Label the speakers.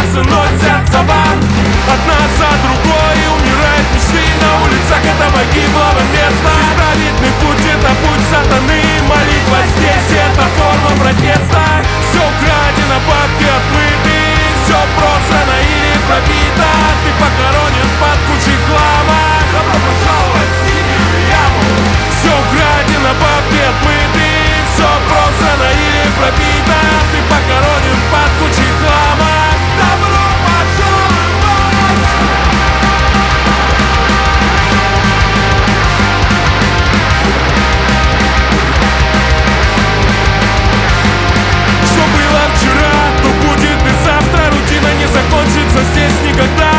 Speaker 1: сносятся вам. Одна за другой умирают мечты на улицах этого гиблого места. Праведный путь — это путь сатаны, молитва здесь — это форма протеста. Все украдено, бабки отмыты, все просрано или пробито. Ты похоронен под кучей хлама, добро пожаловать в синюю яму. Все украдено, бабки отмыты, все просрано или пробито. Ты похоронен под кучей хлама, добро пожаловать. Что было вчера, то будет и завтра. Рутина не закончится здесь никогда.